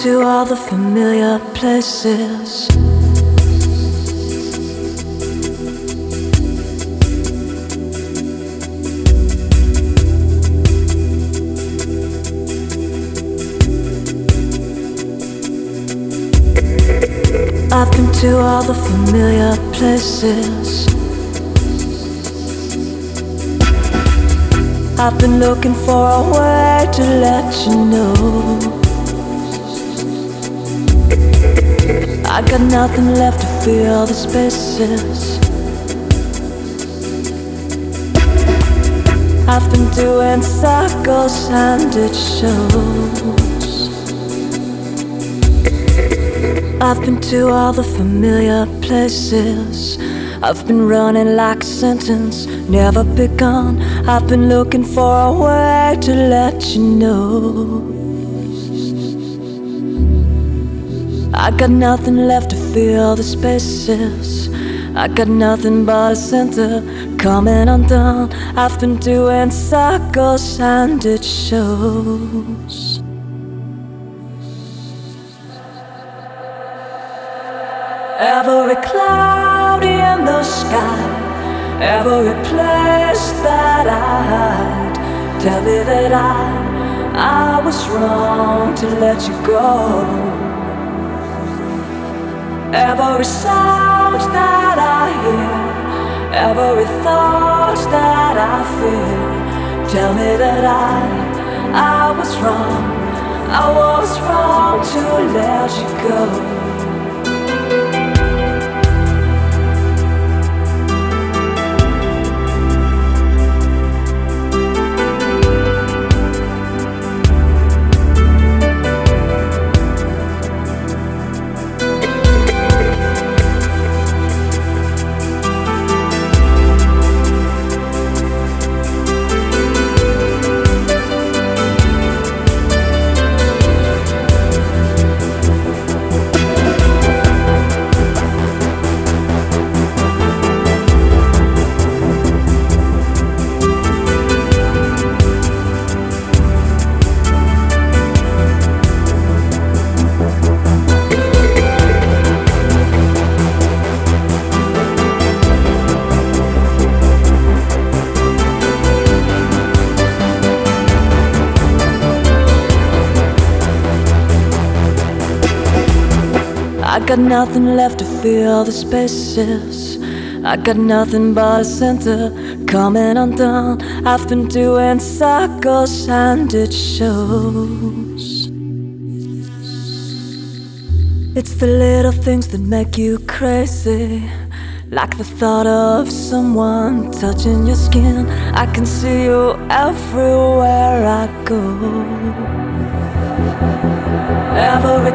to all the familiar places. I've been to all the familiar places. I've been looking for a way to let you know I got nothing left to fill the spaces. I've been doing circles and it shows. I've been to all the familiar places. I've been running like a sentence never begun. I've been looking for a way to let you know I got nothing left to fill the spaces. I got nothing but a center coming undone. I've been doing circles and it shows. Every cloud in the sky, every place that I hide, tell me that I was wrong to let you go. Every sound that I hear, every thought that I feel, tell me that I was wrong. I was wrong to let you go. I got nothing left to fill the spaces. I got nothing but a center coming undone. I've been doing circles and it shows. It's the little things that make you crazy, like the thought of someone touching your skin. I can see you everywhere I go. Every